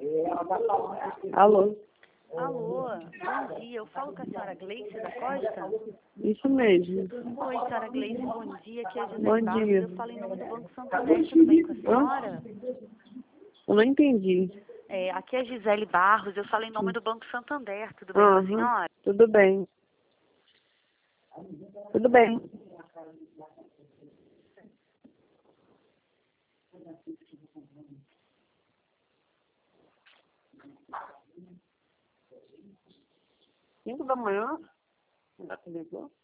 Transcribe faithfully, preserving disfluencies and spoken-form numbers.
Alô? Alô, bom dia. Eu falo com a senhora Gleice da Costa? Isso mesmo. Oi, senhora Gleice, bom dia. Aqui é a Bom Gisele Barros. dia. Eu falo em nome do Banco Santander. Tudo bem com a senhora? Eu não entendi. É, aqui é a Gisele Barros. Eu falo em nome do Banco Santander. Tudo bem com a Uhum. senhora? Tudo bem. Tudo bem. Cinco da manhã? Já ligou?